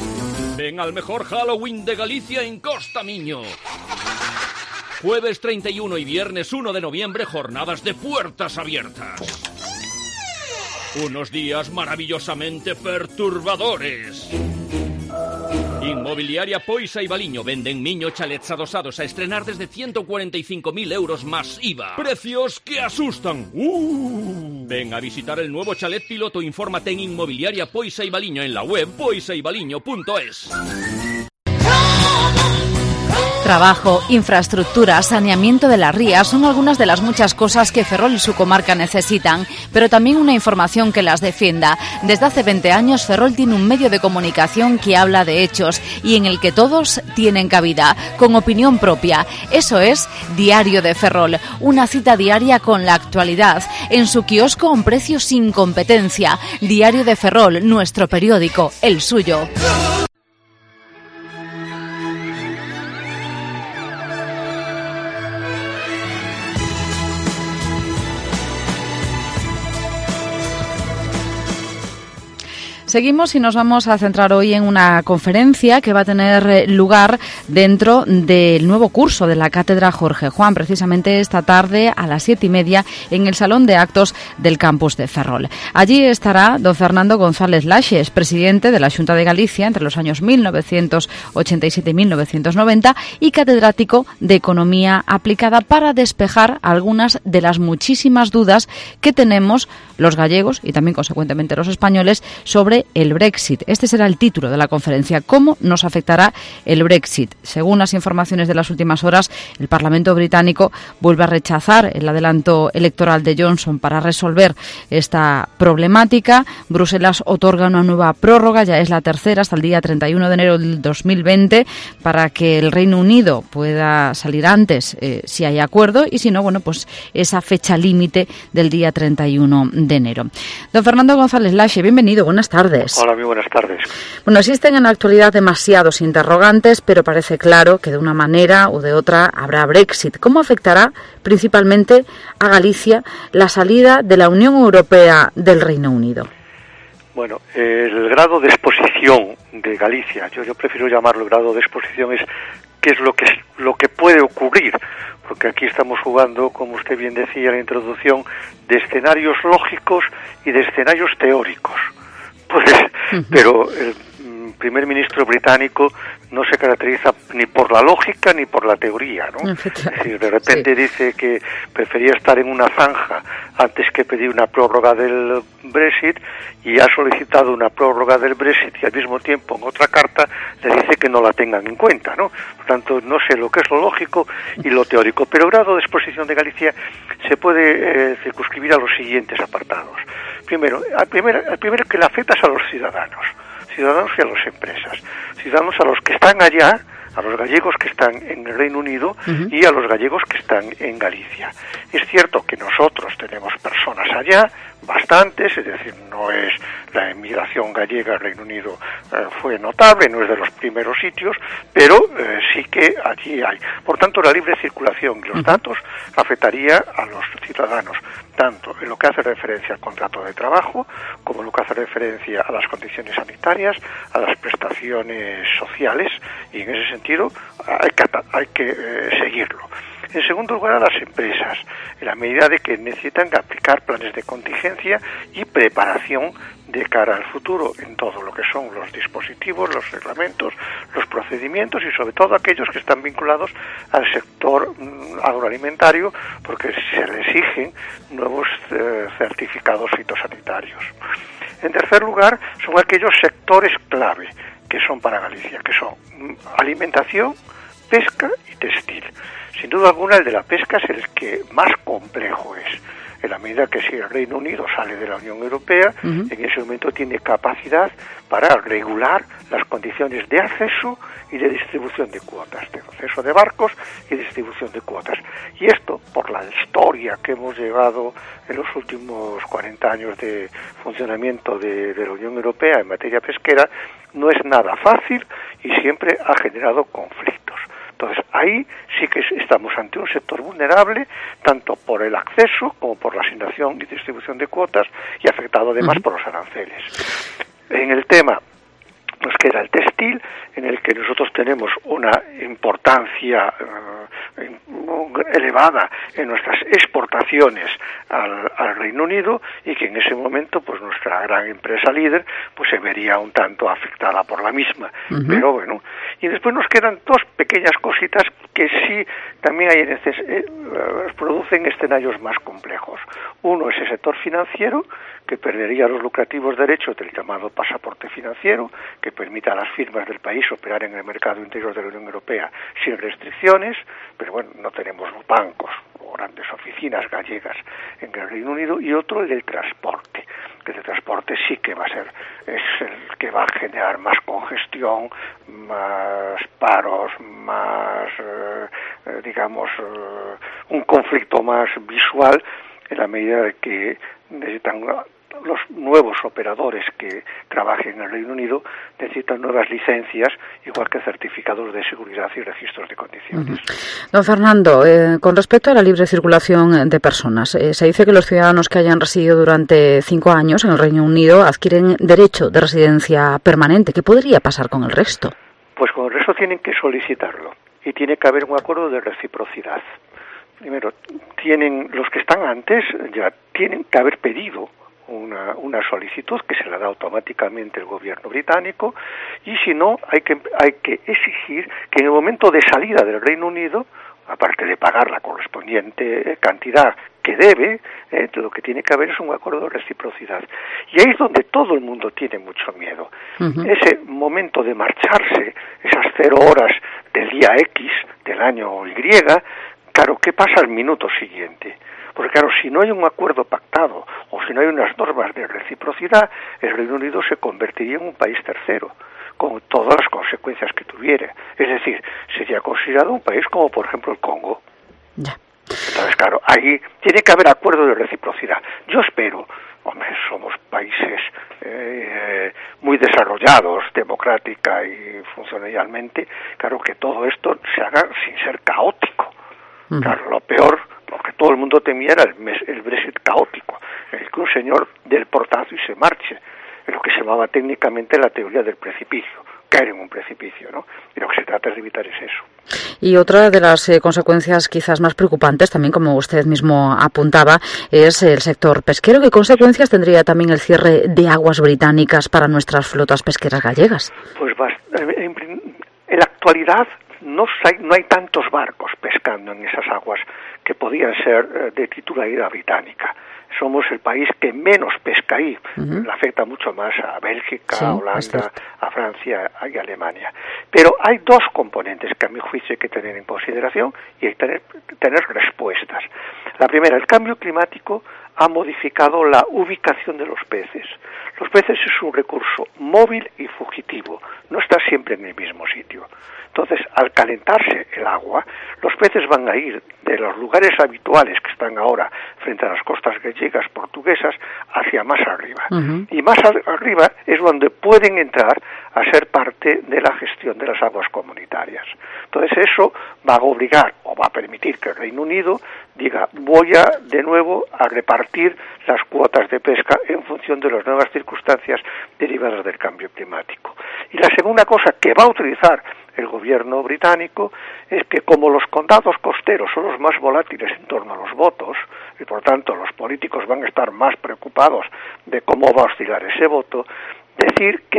Speaker 9: Ven al mejor Halloween de Galicia en Costa Miño. Jueves 31 y viernes 1 de noviembre, jornadas de puertas abiertas. Unos días maravillosamente perturbadores. Inmobiliaria Poisa y Baliño venden Miño chalets adosados a estrenar desde 145.000 euros más IVA. Precios que asustan. Ven a visitar el nuevo chalet piloto. Infórmate en Inmobiliaria Poisa y Baliño en la web poisaybaliño.es.
Speaker 1: Trabajo, infraestructura, saneamiento de las rías son algunas de las muchas cosas que Ferrol y su comarca necesitan, pero también una información que las defienda. Desde hace 20 años Ferrol tiene un medio de comunicación que habla de hechos y en el que todos tienen cabida, con opinión propia. Eso es Diario de Ferrol, una cita diaria con la actualidad, en su kiosco a un precio sin competencia. Diario de Ferrol, nuestro periódico, el suyo. Seguimos y nos vamos a centrar hoy en una conferencia que va a tener lugar dentro del nuevo curso de la Cátedra Jorge Juan, precisamente esta tarde a las 7:30 en el Salón de Actos del campus de Ferrol. Allí estará don Fernando González Laxes, presidente de la Xunta de Galicia entre los años 1987 y 1990 y catedrático de Economía Aplicada, para despejar algunas de las muchísimas dudas que tenemos los gallegos y también consecuentemente los españoles sobre el Brexit. Este será el título de la conferencia: ¿Cómo nos afectará el Brexit? Según las informaciones de las últimas horas, el Parlamento británico vuelve a rechazar el adelanto electoral de Johnson para resolver esta problemática. Bruselas otorga una nueva prórroga, ya es la tercera, hasta el día 31 de enero del 2020, para que el Reino Unido pueda salir antes si hay acuerdo, y si no, bueno, pues esa fecha límite del día 31 de enero. Don Fernando González Laxe, bienvenido, buenas tardes.
Speaker 10: Hola, muy buenas tardes.
Speaker 1: Bueno, existen en la actualidad demasiados interrogantes, pero parece claro que de una manera u de otra habrá Brexit. ¿Cómo afectará principalmente a Galicia la salida de la Unión Europea del Reino Unido?
Speaker 10: Bueno, el grado de exposición de Galicia, yo prefiero llamarlo grado de exposición, es qué es lo que puede ocurrir, porque aquí estamos jugando, como usted bien decía en la introducción, de escenarios lógicos y de escenarios teóricos. Pues, pero el primer ministro británico no se caracteriza ni por la lógica ni por la teoría, ¿no? Es decir, de repente dice que prefería estar en una zanja antes que pedir una prórroga del Brexit, y ha solicitado una prórroga del Brexit y al mismo tiempo en otra carta le dice que no la tengan en cuenta, ¿no? Por tanto, no sé lo que es lo lógico y lo teórico, pero el grado de exposición de Galicia se puede circunscribir a los siguientes apartados. Primero, al primero que le afecta es a los ciudadanos y a las empresas, ciudadanos a los que están allá, a los gallegos que están en el Reino Unido y a los gallegos que están en Galicia. Es cierto que nosotros tenemos personas allá, bastantes, es decir, no es la emigración gallega al Reino Unido fue notable, no es de los primeros sitios, pero sí que allí hay. Por tanto, la libre circulación y los datos afectaría a los ciudadanos, tanto en lo que hace referencia al contrato de trabajo, como en lo que hace referencia a las condiciones sanitarias, a las prestaciones sociales, y en ese sentido hay que seguirlo. En segundo lugar, a las empresas, en la medida de que necesitan aplicar planes de contingencia y preparación de cara al futuro en todo lo que son los dispositivos, los reglamentos, los procedimientos y sobre todo aquellos que están vinculados al sector agroalimentario, porque se le exigen nuevos certificados fitosanitarios. En tercer lugar, son aquellos sectores clave que son para Galicia, que son alimentación, pesca y textil. Sin duda alguna, el de la pesca es el que más complejo es. En la medida que si el Reino Unido sale de la Unión Europea, en ese momento tiene capacidad para regular las condiciones de acceso y de distribución de cuotas, de acceso de barcos y distribución de cuotas. Y esto, por la historia que hemos llevado en los últimos 40 años de funcionamiento de la Unión Europea en materia pesquera, no es nada fácil y siempre ha generado conflictos. Entonces, ahí sí que estamos ante un sector vulnerable, tanto por el acceso como por la asignación y distribución de cuotas, y afectado además por los aranceles. En el tema nos queda el textil, en el que nosotros tenemos una importancia elevada en nuestras exportaciones al Reino Unido y que en ese momento pues nuestra gran empresa líder pues se vería un tanto afectada por la misma. Pero bueno, y después nos quedan dos pequeñas cositas que sí también producen escenarios más complejos. Uno es el sector financiero, que perdería los lucrativos derechos del llamado pasaporte financiero, que permita a las firmas del país operar en el mercado interior de la Unión Europea sin restricciones, pero bueno, no tenemos bancos o grandes oficinas gallegas en el Reino Unido. Y otro, el del transporte, que el transporte sí que es el que va a generar más congestión, más paros, más, un conflicto más visual, en la medida de que necesitan los nuevos operadores que trabajen en el Reino Unido necesitan nuevas licencias, igual que certificados de seguridad y registros de condiciones.
Speaker 1: Don Fernando, con respecto a la libre circulación de personas, se dice que los ciudadanos que hayan residido durante 5 años en el Reino Unido adquieren derecho de residencia permanente. ¿Qué podría pasar con el resto?
Speaker 10: Pues con el resto tienen que solicitarlo y tiene que haber un acuerdo de reciprocidad. Primero, los que están antes ya tienen que haber pedido una solicitud que se la da automáticamente el gobierno británico, y si no, hay que exigir que en el momento de salida del Reino Unido, aparte de pagar la correspondiente cantidad que debe, lo que tiene que haber es un acuerdo de reciprocidad. Y ahí es donde todo el mundo tiene mucho miedo. Ese momento de marcharse, esas 0 horas del día X del año Y, claro, ¿qué pasa al minuto siguiente? Porque claro, si no hay un acuerdo pactado o si no hay unas normas de reciprocidad, el Reino Unido se convertiría en un país tercero, con todas las consecuencias que tuviera. Es decir, sería considerado un país como, por ejemplo, el Congo.
Speaker 1: Ya.
Speaker 10: Entonces, claro, ahí tiene que haber acuerdo de reciprocidad. Yo espero, somos países muy desarrollados, democrática y funcionalmente, claro, que todo esto se haga sin ser caótico. Claro, lo peor, lo que todo el mundo temía era el Brexit caótico, el que un señor dé el portazo y se marche, lo que se llamaba técnicamente la teoría del precipicio, caer en un precipicio, ¿no? Y lo que se trata de evitar es eso.
Speaker 1: Y otra de las consecuencias quizás más preocupantes, también como usted mismo apuntaba, es el sector pesquero. ¿Qué consecuencias tendría también el cierre de aguas británicas para nuestras flotas pesqueras gallegas?
Speaker 10: Pues en la actualidad no hay tantos barcos pescando en esas aguas que podían ser de titularidad británica. Somos el país que menos pesca ahí. Le afecta mucho más a Bélgica, a Holanda, a Francia y a Alemania. Pero hay dos componentes que a mi juicio hay que tener en consideración y hay que tener respuestas. La primera, el cambio climático ha modificado la ubicación de los peces. Los peces es un recurso móvil y fugitivo, no está siempre en el mismo sitio. Entonces, al calentarse el agua, los peces van a ir de los lugares habituales que están ahora frente a las costas gallegas, portuguesas, hacia más arriba. Y más arriba es donde pueden entrar a ser parte de la gestión de las aguas comunitarias. Entonces, eso va a obligar o va a permitir que el Reino Unido diga, voy de nuevo a repartir las cuotas de pesca en función de las nuevas circunstancias derivadas del cambio climático. Y la segunda cosa que va a utilizar el gobierno británico es que, como los condados costeros son los más volátiles en torno a los votos, y por tanto los políticos van a estar más preocupados de cómo va a oscilar ese voto, decir que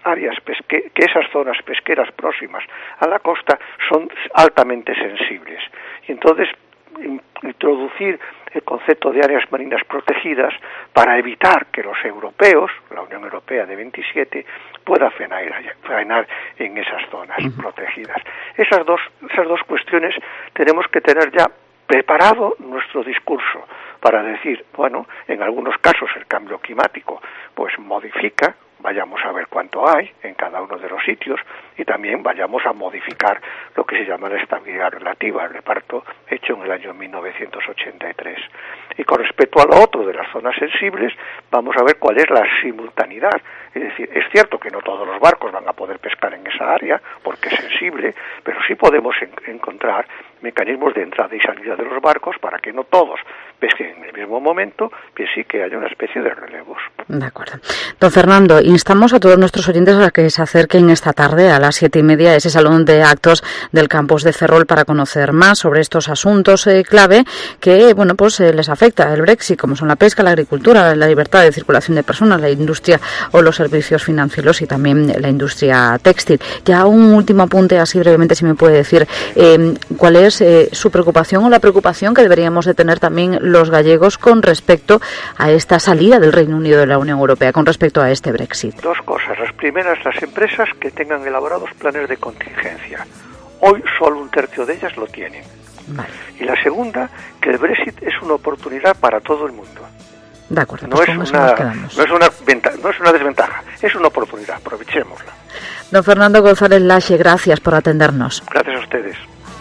Speaker 10: esas zonas pesqueras próximas a la costa son altamente sensibles. Y entonces introducir el concepto de áreas marinas protegidas para evitar que los europeos, la Unión Europea de 27, pueda faenar en esas zonas protegidas. Esas dos cuestiones tenemos que tener ya preparado nuestro discurso para decir, bueno, en algunos casos el cambio climático pues modifica, vayamos a ver cuánto hay en cada uno de los sitios y también vayamos a modificar lo que se llama la estabilidad relativa, el reparto hecho en el año 1983. Y con respecto a lo otro de las zonas sensibles, vamos a ver cuál es la simultaneidad. Es decir, es cierto que no todos los barcos van a poder pescar en esa área porque es sensible, pero sí podemos encontrar mecanismos de entrada y salida de los barcos para que no todos pesquen en el mismo momento, pues sí que haya una especie de relevos.
Speaker 1: De acuerdo. Don Fernando, instamos a todos nuestros oyentes a que se acerquen esta tarde a las 7:30 a ese salón de actos del campus de Ferrol para conocer más sobre estos asuntos clave que, bueno, pues les afecta el Brexit, como son la pesca, la agricultura, la libertad de circulación de personas, la industria o los servicios financieros y también la industria textil. Ya un último apunte, así brevemente, si me puede decir cuál es su preocupación o la preocupación que deberíamos de tener también los gallegos con respecto a esta salida del Reino Unido de la Unión Europea, con respecto a este Brexit.
Speaker 10: Dos cosas. Las primeras, las empresas que tengan elaborados planes de contingencia. Hoy solo 1/3 de ellas lo tienen.
Speaker 1: Vale.
Speaker 10: Y la segunda, que el Brexit es una oportunidad para todo el mundo.
Speaker 1: De acuerdo,
Speaker 10: No
Speaker 1: pues
Speaker 10: es una desventaja, es una oportunidad, aprovechémosla.
Speaker 1: Don Fernando González Laxe, gracias por atendernos.
Speaker 10: Gracias a ustedes.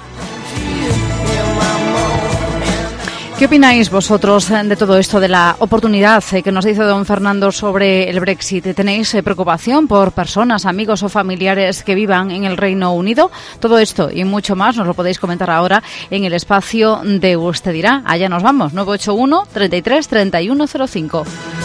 Speaker 1: ¿Qué opináis vosotros de todo esto, de la oportunidad que nos dice don Fernando sobre el Brexit? ¿Tenéis preocupación por personas, amigos o familiares que vivan en el Reino Unido? Todo esto y mucho más nos lo podéis comentar ahora en el espacio de Usted Dirá. Allá nos vamos, 981 33 3105.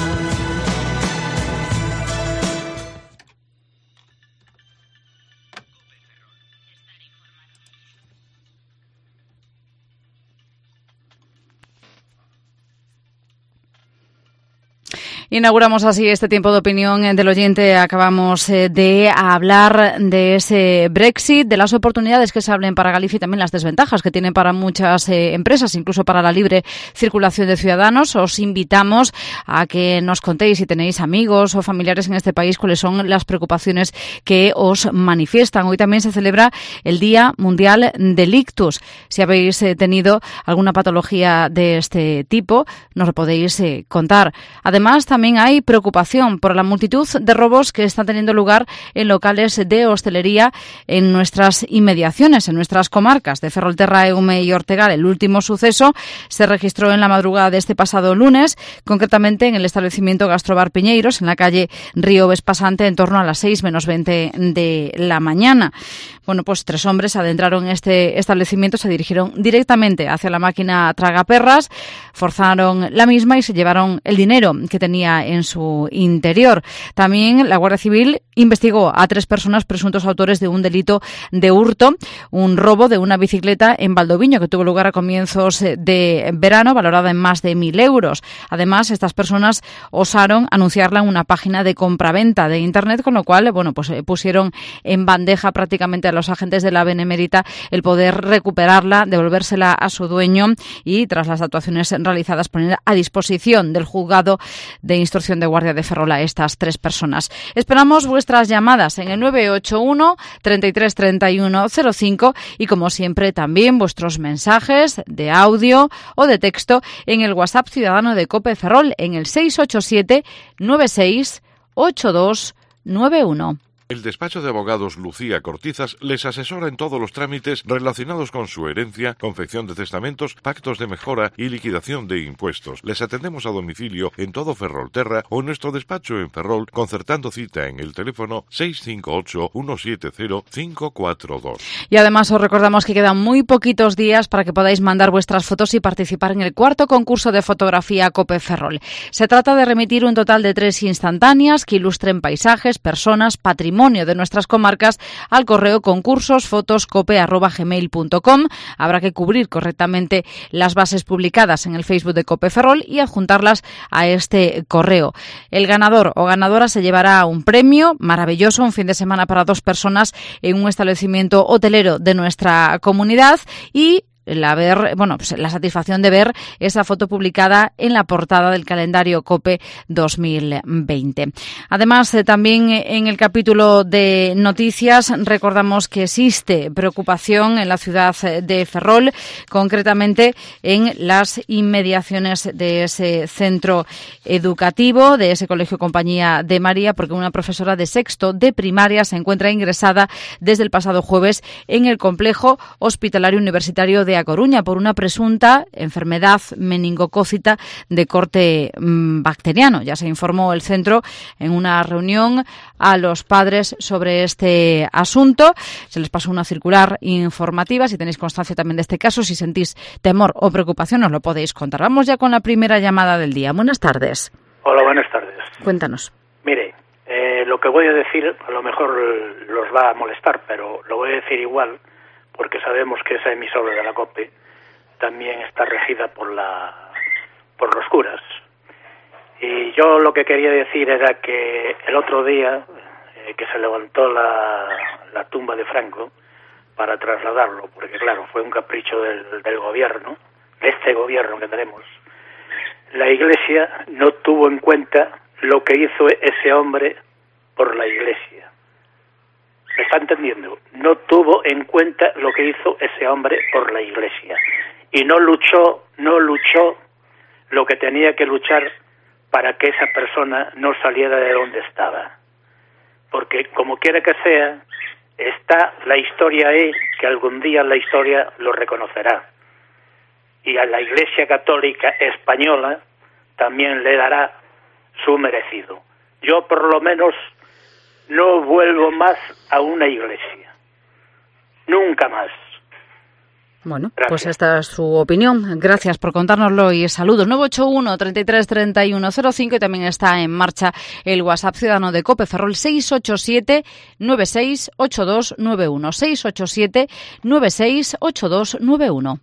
Speaker 1: Inauguramos así este tiempo de opinión del oyente. Acabamos de hablar de ese Brexit, de las oportunidades que se hablen para Galicia y también las desventajas que tienen para muchas empresas, incluso para la libre circulación de ciudadanos. Os invitamos a que nos contéis, si tenéis amigos o familiares en este país, cuáles son las preocupaciones que os manifiestan. Hoy también se celebra el Día Mundial del Ictus. Si habéis tenido alguna patología de este tipo, nos lo podéis contar. Además, también hay preocupación por la multitud de robos que están teniendo lugar en locales de hostelería en nuestras inmediaciones, en nuestras comarcas de Ferrolterra, Eume y Ortegal. El último suceso se registró en la madrugada de este pasado lunes, concretamente en el establecimiento Gastrobar Piñeiros, en la calle Río Vespasante, en torno a las 6:20 de la mañana. Bueno, pues 3 hombres adentraron en este establecimiento, se dirigieron directamente hacia la máquina tragaperras, forzaron la misma y se llevaron el dinero que tenía en su interior. También la Guardia Civil investigó a 3 personas presuntos autores de un delito de hurto, un robo de una bicicleta en Valdoviño que tuvo lugar a comienzos de verano, valorada en más de 1.000 euros. Además, estas personas osaron anunciarla en una página de compraventa de Internet, con lo cual, bueno, pues pusieron en bandeja prácticamente a los agentes de la Benemérita el poder recuperarla, devolvérsela a su dueño y, tras las actuaciones realizadas, poner a disposición del juzgado de instrucción de Guardia de Ferrol a estas 3 personas. Esperamos vuestras llamadas en el 981 33 31 05 y, como siempre, también vuestros mensajes de audio o de texto en el WhatsApp ciudadano de COPE Ferrol en el 687 96 8291.
Speaker 11: El despacho de abogados Lucía Cortizas les asesora en todos los trámites relacionados con su herencia, confección de testamentos, pactos de mejora y liquidación de impuestos. Les atendemos a domicilio en todo Ferrolterra o en nuestro despacho en Ferrol, concertando cita en el teléfono 658-170-542.
Speaker 1: Y además os recordamos que quedan muy poquitos días para que podáis mandar vuestras fotos y participar en el 4º concurso de fotografía COPE Ferrol. Se trata de remitir un total de 3 instantáneas que ilustren paisajes, personas, patrimonio de nuestras comarcas al correo concursosfotoscope@gmail.com. Habrá que cubrir correctamente las bases publicadas en el Facebook de COPE Ferrol y adjuntarlas a este correo. El ganador o ganadora se llevará un premio maravilloso, un fin de semana para 2 personas en un establecimiento hotelero de nuestra comunidad y la satisfacción de ver esa foto publicada en la portada del calendario COPE 2020. Además, también en el capítulo de noticias recordamos que existe preocupación en la ciudad de Ferrol, concretamente en las inmediaciones de ese centro educativo, de ese colegio Compañía de María, porque una profesora de 6º de primaria se encuentra ingresada desde el pasado jueves en el complejo hospitalario universitario de de A Coruña por una presunta enfermedad meningocócita de corte bacteriano. Ya se informó el centro en una reunión a los padres sobre este asunto. Se les pasó una circular informativa. Si tenéis constancia también de este caso, si sentís temor o preocupación, nos lo podéis contar. Vamos ya con la primera llamada del día. Buenas tardes.
Speaker 12: Hola, buenas tardes.
Speaker 1: Cuéntanos.
Speaker 12: Mire, lo que voy a decir a lo mejor los va a molestar, pero lo voy a decir igual porque sabemos que esa emisora de la COPE también está regida por los curas. Y yo lo que quería decir era que el otro día que se levantó la tumba de Franco para trasladarlo, porque claro, fue un capricho del gobierno, de este gobierno que tenemos, la Iglesia no tuvo en cuenta lo que hizo ese hombre por la Iglesia. ¿Me está entendiendo? No tuvo en cuenta lo que hizo ese hombre por la Iglesia. Y no luchó lo que tenía que luchar para que esa persona no saliera de donde estaba. Porque como quiera que sea, está la historia ahí, que algún día la historia lo reconocerá. Y a la Iglesia Católica Española también le dará su merecido. Yo por lo menos no vuelvo más a una iglesia. Nunca más.
Speaker 1: Bueno, gracias. Pues esta es su opinión. Gracias por contárnoslo y saludos. 981 33 31 05 y también está en marcha el WhatsApp ciudadano de COPE Ferrol 687 968291 687 968291.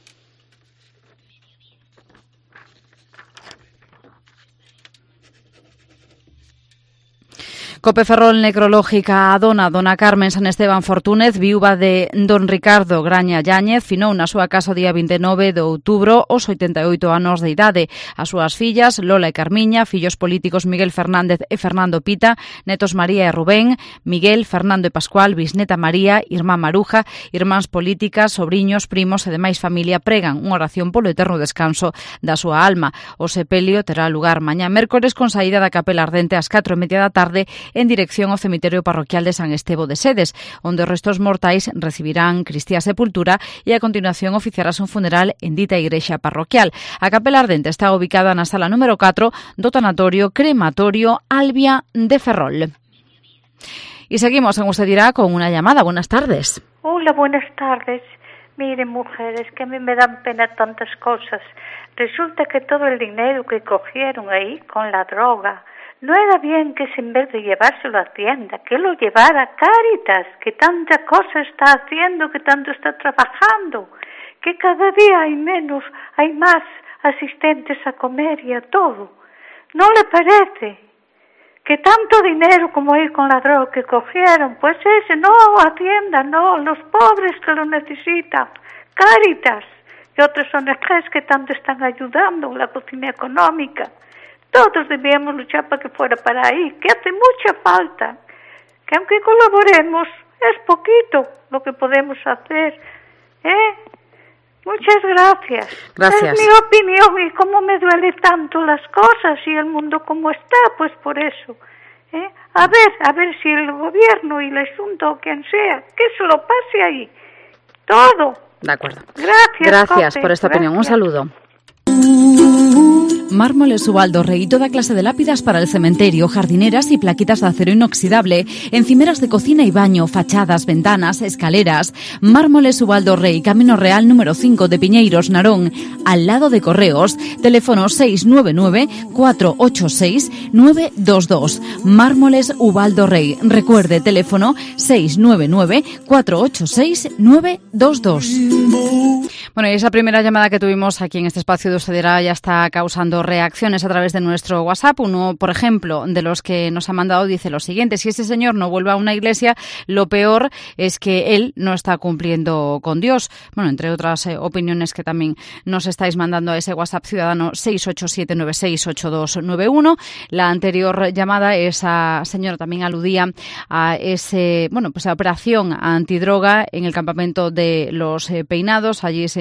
Speaker 1: COPE Ferrol necrológica a dona Carmen San Esteban Fortúnez, viúva de don Ricardo Graña Yáñez, finou na súa casa o día 29 de outubro aos 88 anos de idade. As súas fillas, Lola e Carmiña, fillos políticos Miguel Fernández e Fernando Pita, netos María e Rubén, Miguel, Fernando e Pascual, bisneta María, irmá Maruja, irmáns políticas, sobriños, primos e demais familia pregan unha oración polo eterno descanso da súa alma. O sepelio terá lugar mañá mércores con saída da Capela Ardente ás 4:30 da tarde en dirección ao cemiterio parroquial de San Estevo de Sedes, onde os restos mortais recibirán cristía sepultura e a continuación oficiarás un funeral en dita igrexa parroquial. A Capela Ardente está ubicada na sala número 4 do tanatorio crematorio Albia de Ferrol. Y seguimos en Usted Dirá con una llamada. Buenas tardes.
Speaker 13: Hola, buenas tardes. Miren, mujeres, que a mí me dan pena tantas cosas. Resulta que todo el dinero que cogieron ahí con la droga, no era bien que en vez de llevárselo a Hacienda, que lo llevara a Cáritas, que tanta cosa está haciendo, que tanto está trabajando, que cada día hay más asistentes a comer y a todo. ¿No le parece? Que tanto dinero como hay con la droga que cogieron, pues ese no, Hacienda no, los pobres que lo necesitan, Cáritas y otras ONGs que tanto están ayudando en la cocina económica. Todos debíamos luchar para que fuera para ahí, que hace mucha falta, que aunque colaboremos, es poquito lo que podemos hacer, Muchas gracias.
Speaker 1: Gracias.
Speaker 13: Es mi opinión y cómo me duele tanto las cosas y el mundo como está, pues por eso. A ver si el gobierno y el asunto o quien sea, que se lo pase ahí. Todo.
Speaker 1: De acuerdo.
Speaker 13: Gracias
Speaker 1: por esta opinión. Un saludo. Mármoles Ubaldo Rey, toda clase de lápidas para el cementerio, jardineras y plaquitas de acero inoxidable, encimeras de cocina y baño, fachadas, ventanas, escaleras. Mármoles Ubaldo Rey, Camino Real número 5 de Piñeiros, Narón, al lado de Correos, teléfono 699-486-922. Mármoles Ubaldo Rey, recuerde, teléfono 699-486-922. Bueno, y esa primera llamada que tuvimos aquí en este espacio de Usted Dirá ya está causando reacciones a través de nuestro WhatsApp. Uno, por ejemplo, de los que nos ha mandado dice lo siguiente: si ese señor no vuelve a una iglesia, lo peor es que él no está cumpliendo con Dios. Bueno, entre otras opiniones que también nos estáis mandando a ese WhatsApp ciudadano 687968291. La anterior llamada, esa señora también aludía a esa operación antidroga en el campamento de los Peinados. Allí se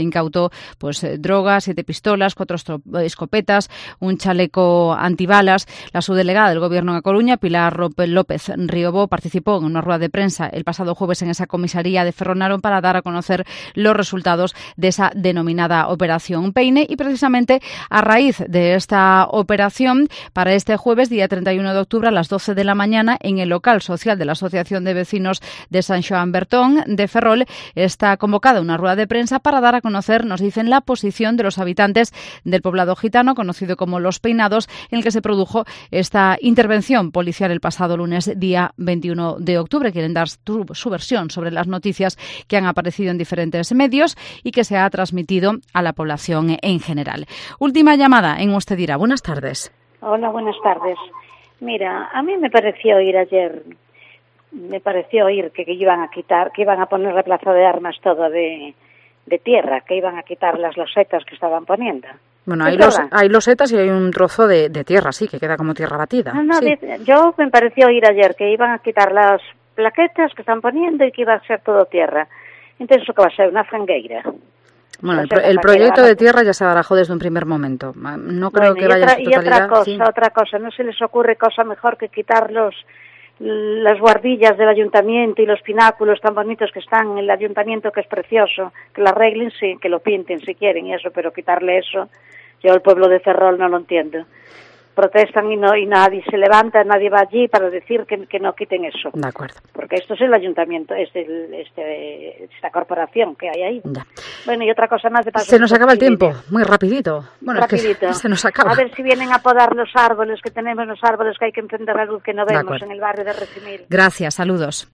Speaker 1: incautó pues drogas, 7 pistolas, 4 escopetas, un chaleco antibalas. La subdelegada del Gobierno en A Coruña, Pilar López Riobó, participó en una rueda de prensa el pasado jueves en esa comisaría de Ferrol para dar a conocer los resultados de esa denominada Operación Peine, y precisamente a raíz de esta operación, para este jueves, día 31 de octubre, a las 12 de la mañana, en el local social de la Asociación de Vecinos de San Xoán Bertón de Ferrol, está convocada una rueda de prensa para dar a conocer, nos dicen, la posición de los habitantes del poblado gitano, conocido como Los Peinados, en el que se produjo esta intervención policial el pasado lunes, día 21 de octubre. Quieren dar su versión sobre las noticias que han aparecido en diferentes medios y que se ha transmitido a la población en general. Última llamada en Usted Dirá. Buenas tardes.
Speaker 14: Hola, buenas tardes. Mira, a mí me pareció oír ayer, que iban a quitar, que iban a poner la plaza de armas todo de tierra, que iban a quitar las losetas que estaban poniendo.
Speaker 1: Bueno, hay losetas y hay un trozo de tierra, sí, que queda como tierra batida.
Speaker 14: No,
Speaker 1: sí.
Speaker 14: Yo me pareció oír ayer que iban a quitar las plaquetas que están poniendo y que iba a ser todo tierra. Entonces, ¿eso qué va a ser? ¿Una frangueira?
Speaker 1: Bueno, el proyecto de tierra ya se barajó desde un primer momento. No creo que vaya a su totalidad.
Speaker 14: Y otra cosa, ¿no se les ocurre cosa mejor que quitar las guardillas del ayuntamiento y los pináculos tan bonitos que están en el ayuntamiento, que es precioso? Que lo arreglen, sí, que lo pinten si quieren y eso, pero quitarle eso, yo el pueblo de Ferrol no lo entiendo. Protestan y nadie se levanta, nadie va allí para decir que no quiten eso.
Speaker 1: De acuerdo.
Speaker 14: Porque esto es el ayuntamiento, es esta corporación que hay ahí.
Speaker 1: Ya.
Speaker 14: Bueno, y otra cosa más de paso.
Speaker 1: Se nos acaba el tiempo, muy rapidito. Bueno, rapidito. Es que se nos acaba.
Speaker 14: A ver si vienen a podar los árboles, que tenemos los árboles que hay que encender la luz que no vemos en el barrio de Recimil.
Speaker 1: Gracias, saludos.